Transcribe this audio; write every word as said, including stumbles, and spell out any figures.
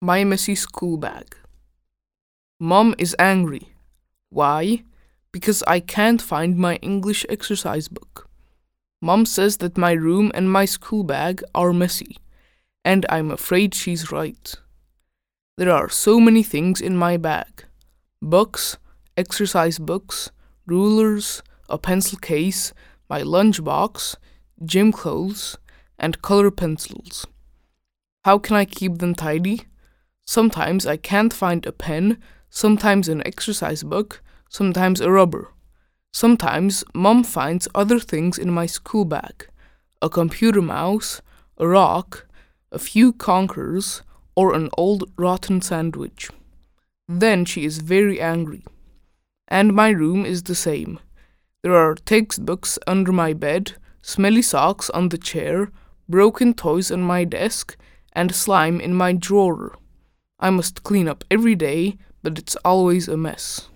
My messy school bag. Mom is angry. Why? Because I can't find my English exercise book. Mom says that my room and my school bag are messy, and I'm afraid she's right. There are so many things in my bag: books, exercise books, rulers, a pencil case, my lunchbox, gym clothes, and color pencils. How can I keep them tidy? Sometimes I can't find a pen, sometimes an exercise book, sometimes a rubber. Sometimes Mom finds other things in my school bag: a computer mouse, a rock, a few conkers, or an old rotten sandwich. Then she is very angry. And my room is the same. There are textbooks under my bed, smelly socks on the chair, broken toys on my desk, and slime in my drawer. I must clean up every day, but it's always a mess.